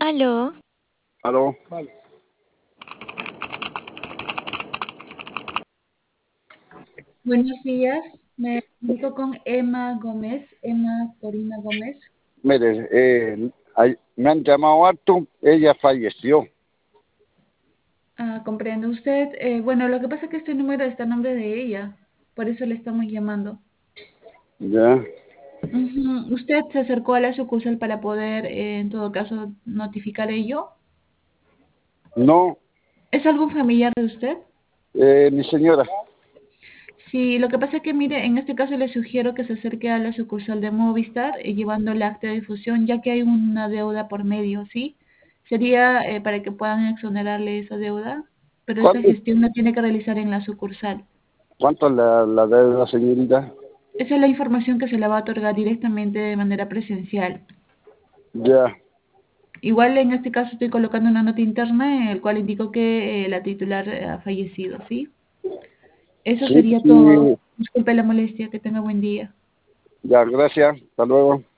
Aló, Aló, buenos días. Me comunico con Emma Gómez, Emma Corina Gómez. mire, me han llamado harto, ella falleció, Comprende usted. Bueno, lo que pasa es que este número está a nombre de ella, por eso le estamos llamando. ¿ya? ¿Usted se acercó a la sucursal para poder, en todo caso, notificar ello? No, ¿Es algún familiar de usted? mi señora, Sí, lo que pasa es que, mire, en este caso le sugiero que se acerque a la sucursal de Movistar llevando el acta de difusión, ya que hay una deuda por medio, ¿sí? Sería para que puedan exonerarle esa deuda, pero esa ¿cuánto, gestión la tiene que realizar en la sucursal. cuánto es la deuda, señorita? Esa es la información que se le va a otorgar directamente de manera presencial. Ya, Igual en este caso estoy colocando una nota interna en el cual indico que la titular ha fallecido, ¿sí? Eso sí, sería todo. sí, Disculpe la molestia, que tenga buen día. ya, gracias, hasta luego.